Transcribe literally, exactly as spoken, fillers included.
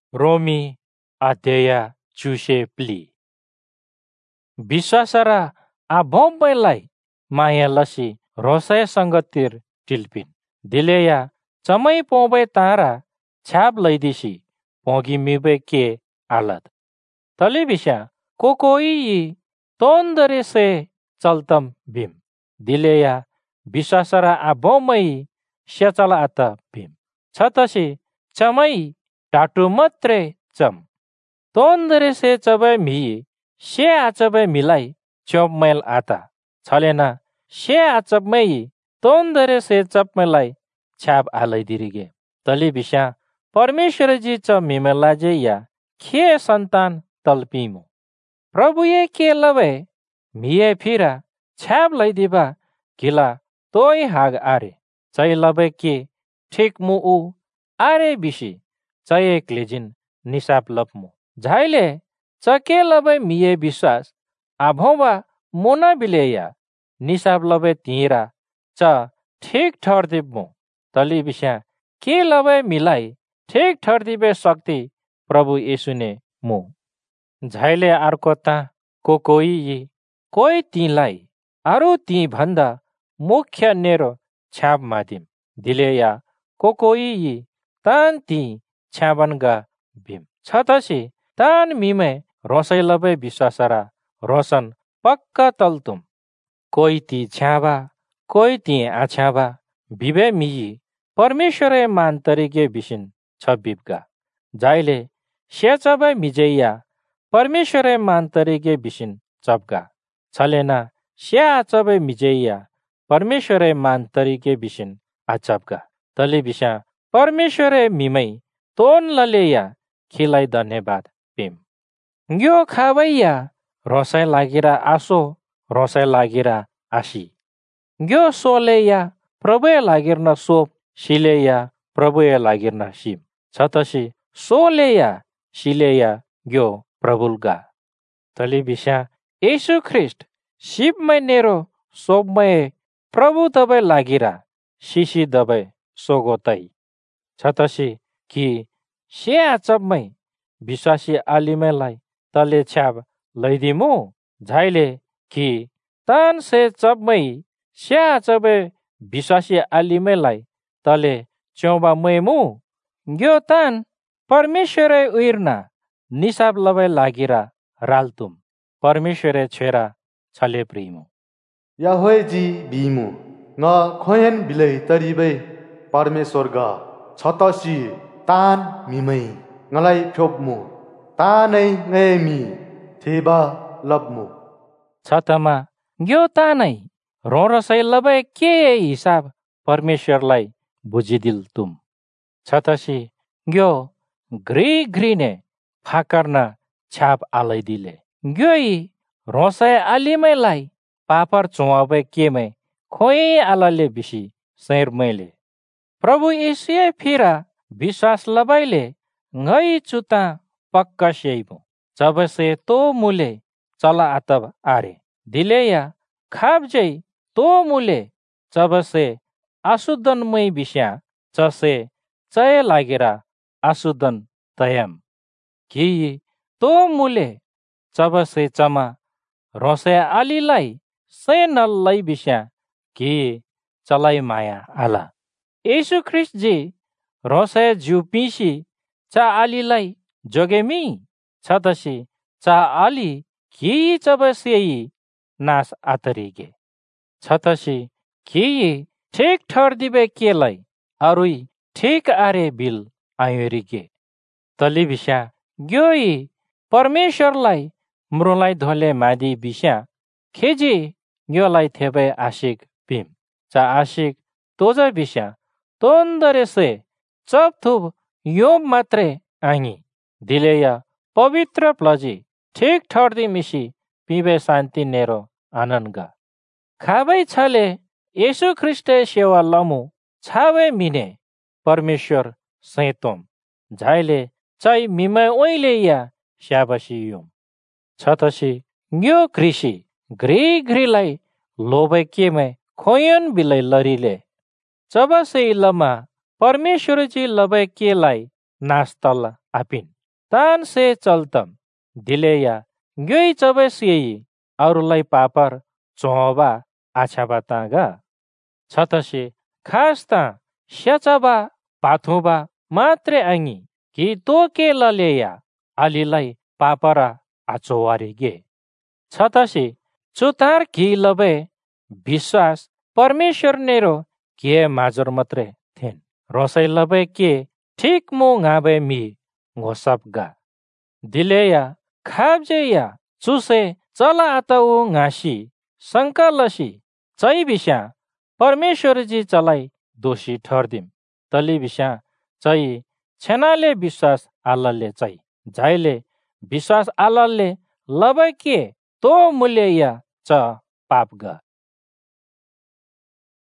रोमी अध्याय चुसे प्ली विश्वासरा आ भोम्बैलाई माया लसी रोसय संगतिर टिल्पिन दिलेया चमै पोबै तारा छाप लैदिसी पोगी मिबे के आलत तले बिसा कोकोई तोंदरे से चलतम भीम दिलेया विश्वासरा आ भोम्बै स्याचला आता भीम छतसी चमै टाटु मत्रे चम तोंदरे से चबै मी से आचबै मिलाई चोप मैल आता छलेना से आचबै तोंदरे से चप मैलाई छाप आलै दिरिगे तली बिसा परमेश्वर जी च मिमेला जे या खे संतान तलपीमु प्रभु ये के लवे मिये फिरा छाप लै दिबा किला तोय हाग आरे चै लवे के ठीक मु उ आरे बिसी चये क्लेजिन निसाप लपमु झाइले चके लबे मिये विश्वास आभोबा मोना बिलेया निसाप लबे तीरा च ठीक ठहर दिबमु तली बिसा के लबे मिलाई ठीक ठहर दिबे शक्ति प्रभु यीशु ने मु झाइले आर्कोता को कोई यी कोई तीलाई आरु ती भन्दा मुख्य नेरो छाप मादिम दिलेया को कोई यी तान ती छाबनगा भीम छतसी तान मिमे रोसै लबे विश्वासरा रोशन पक्का तलतुम कोई ती छाबा कोई ती आछाबा बिबे मियी परमेश्वरे मान तरीके बिसिन छबिबगा जाइले स्याचबे मिजैया परमेश्वरे मान तरीके बिसिन चबगा छलेना स्या आचबे मिजैया परमेश्वरे मान तरीके बिसिन आचबगा तले बिसा परमेश्वरे मिमै तोन ललेया खिलाई धन्यवाद पिम यो खावैया रोसै लागिरा आसो रोसै लागिरा आसी यो सोलेया प्रभुए लागिर्न सोप सिलेया प्रभुए लागिर्न सिम छतसी सोलेया सिलेया यो प्रभुलगा तली बिसा येशु ख्रिस्ट शिवमै नेरो सोपमै प्रभु दबै लागिरा सिसी दबै सोगोतै छतसी कि से आचबमै विश्वासी आलिमेलाई तले छाप लैदिमु झाइले कि तान से चबमै से आचबे विश्वासी आलिमेलाई तले चौबा मैमु यो तान परमेश्वरे उइर्ना निसाब लबै लागिरा राल्तुम परमेश्वरे छेरा छले प्रिमु याहोय जी बिमु न खोयन बिलै तरिबै परमेश्वर ग छतसी तान मिमै ngलाई फ्योप्मु तानै ngemi थेबा लब्मु छतमा यो तानै रोरसै लबै के हिसाब परमेश्वरलाई बुझिदिल तुम छतसी यो घ्री घ्रीने फाकर्न छाप आलै दिले ग्योई रोसै आलिमैलाई पापर चुवाबै केमै खोइ आलाले बिसी सैर मैले प्रभु यीशु फिरा विश्वास लबैले ngै चुता पक्का सेइबु जबसे तो मुले चला आतब आरे दिलेया खाबजै तो मुले जबसे आसुदन मै बिस्या चसे चय लागेरा आसुदन तयम कि तो मुले जबसे चमा रोसे आलीलाई से नल्लै बिस्या कि चलाई माया आला येशु ख्रिस्ट जी रोसे जिउ पिसी चा आलीलाई जोगेमी छतसी चा आली कि चबसे नास आतरिगे छतसी कि ठीक ठहर दिबे केलाई अरुई ठीक आरे बिल आयोरिगे तली बिसा ग्योई परमेश्वरलाई मृलाई धोले मादी बिसा खेजी ग्योलाई थेबे आशिक पिम चा आशिक तोजा बिसा तोंदरे से चप थुब यो मात्रे आङी दिलेया पवित्र प्लजी ठीक ठहरदी मिसी पिबे शान्ति नेरो आनन्दगा खाबै छले येशु ख्रिस्टे सेवा लमु छावे मिने परमेश्वर सैतोम झाइले चै मिमै ओइलेया स्याबसी युम छतसी ग्यो कृषि घ्री घ्रीलाई लोबै केमै खोयन बिलै लरिले चबसै लमा परमेश्वर जी लबै केलाई नास्तल आपिन तान से चलतम दिलेया ग्योई चबेसियी अरूलाई पापर चोहबा आछाबा तागा छतसे खास ता स्याचाबा पाथोबा मात्रे आङी कि तो के ललेया अलिलाई पापरा आचोवारेगे छतसे चुतार कि लबे विश्वास परमेश्वर नेरो के माजर मात्रे थिन रोसै लबे के ठीक मो गाबे मी घोसपगा दिलेया खाबजेया चुसे चला आताउ गासी संकलसी चै बिस्या परमेश्वर जी चलाई दोषी ठहरदिम तली बिस्या चै छेनाले विश्वास आलले चै जाइले विश्वास आलले लबे के तो मूल्य या च पाप ग